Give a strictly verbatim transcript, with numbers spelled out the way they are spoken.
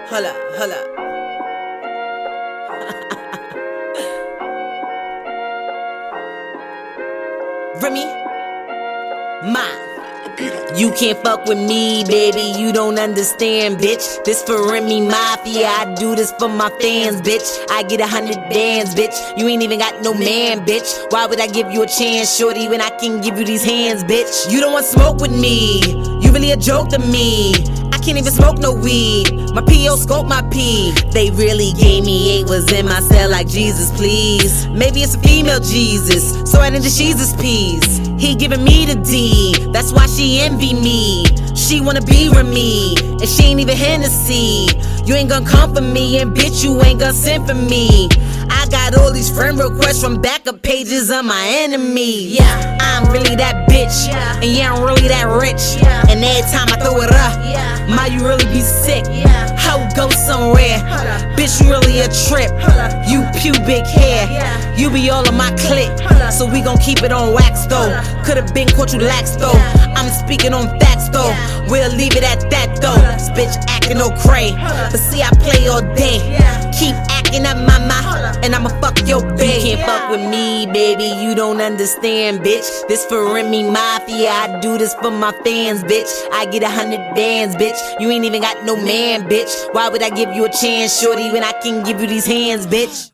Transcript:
Hold up, hold up. Remy, Ma. You can't fuck with me, baby, you don't understand, bitch. This for Remy Mafia, I do this for my fans, bitch. I get a hundred bands, bitch. You ain't even got no man, bitch. Why would I give you a chance, shorty, when I can give you these hands, bitch? You don't want smoke with me, you really a joke to me. I can't even smoke no weed, my P O scope my P. They really gave me eight, was in my cell like Jesus, please. Maybe it's a female Jesus, so I into Jesus peas. He giving me the D, that's why she envy me. She wanna be with me, and she ain't even Hennessy. You ain't gonna come for me, and bitch, you ain't gonna send for me. I got all these friend requests from backup pages of my enemy. Yeah, I'm really that bitch, and yeah, I'm really that rich. And every time I throw it up, ma, you really be sick. I would go somewhere, bitch, you really a trip. You pubic hair, you be all on my clip. So we gon' keep it on wax though. Could've been caught you lax though. I'm speaking on facts though. We'll leave it at that though. This bitch acting no cray, but see I play all day. Keep acting up my mouth, and I'ma fuck your babe. You can't fuck with me, baby, you don't understand, bitch. This for Remy Mafia, I do this for my fans, bitch. I get a hundred bands, bitch. You ain't even got no man, bitch. Why would I give you a chance, shorty, when I can give you these hands, bitch?